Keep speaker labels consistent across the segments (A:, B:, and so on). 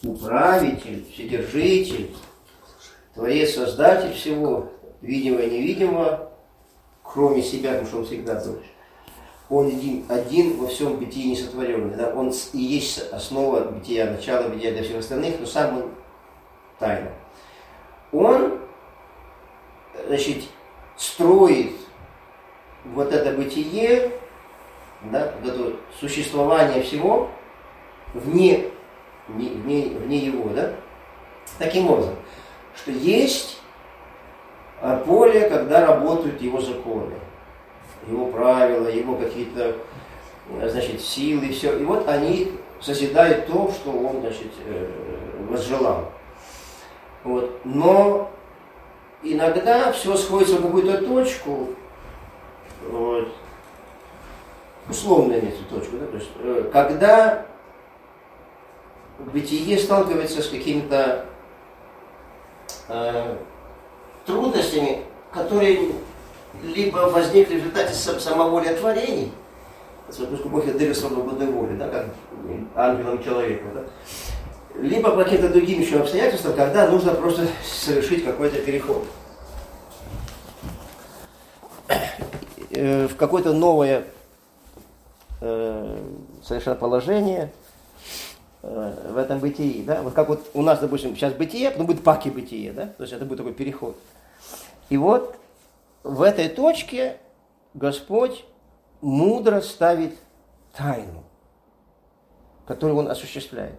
A: управитель, вседержитель, Творец, Создатель всего, видимого и невидимого, кроме себя, потому что он всегда тот же. Он один во всем бытии несотворенный. Да? Он и есть основа бытия, начало бытия для всех остальных, но сам он тайна. Он, значит, строит вот это бытие, да, вот это существование всего вне его, да, таким образом, что есть поле, когда работают его законы, его правила, его какие-то, значит, силы, все. И вот они созидают то, что он, значит, возжелал. Вот. Но иногда все сходится в какую-то точку, вот, условно имеется точку, да, то есть, когда бытие сталкивается с какими-то трудностями, которые либо возникли в результате самоволеотворений, поскольку Бог дает свободной воли, да, как ангелам человеку, да, либо по каким-то другим еще обстоятельствам, когда нужно просто совершить какой-то переход в какое-то новое совершенно положение в этом бытии, да, вот как вот у нас, допустим, сейчас бытие, потом будет паки бытие, да, то есть это будет такой переход. И вот в этой точке Господь мудро ставит тайну, которую Он осуществляет.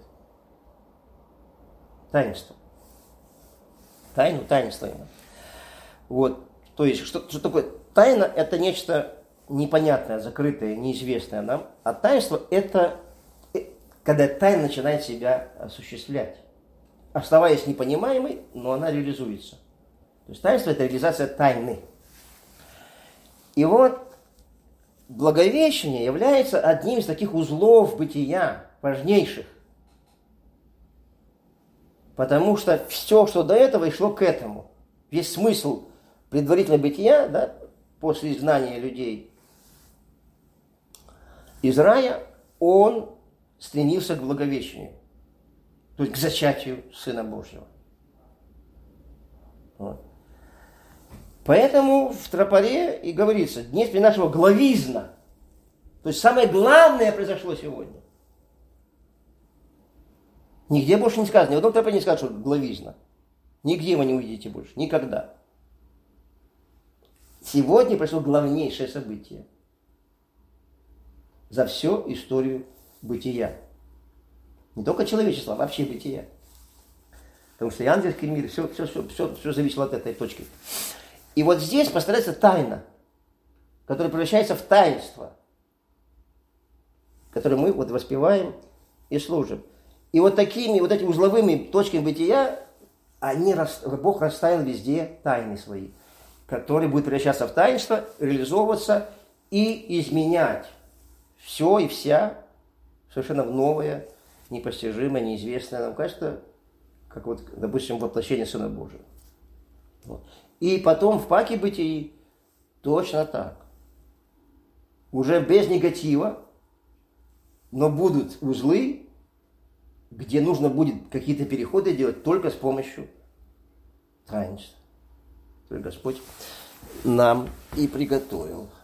A: Таинство. Таинство именно. Вот, то есть, что такое тайна? Это нечто непонятное, закрытое, неизвестное нам, а таинство это когда тайна начинает себя осуществлять, оставаясь непонимаемой, но она реализуется. То есть таинство – это реализация тайны. И вот Благовещение является одним из таких узлов бытия, важнейших. Потому что все, что до этого, и шло к этому. Весь смысл предварительного бытия, да, после изгнания людей из рая, он стремился к Благовещению, то есть к зачатию Сына Божьего. Вот. Поэтому в тропаре и говорится, днесь при нашего главизна. То есть самое главное произошло сегодня. Нигде больше не сказано, ни в одном тропаре не сказано, что главизна. Нигде вы не увидите больше, никогда. Сегодня произошло главнейшее событие за всю историю бытия. Не только человечества, а вообще бытия. Потому что и ангельский мир, все зависело от этой точки. И вот здесь постарается тайна, которая превращается в таинство, которое мы вот воспеваем и служим. И вот такими вот этими узловыми точками бытия Бог расставил везде тайны свои, которые будут превращаться в таинство, реализовываться и изменять все и вся совершенно в новое, непостижимое, неизвестное нам качество, как вот, допустим, воплощение Сына Божьего. Вот. И потом в паке бытии точно так. Уже без негатива, но будут узлы, где нужно будет какие-то переходы делать только с помощью таинства, которые Господь нам и приготовил.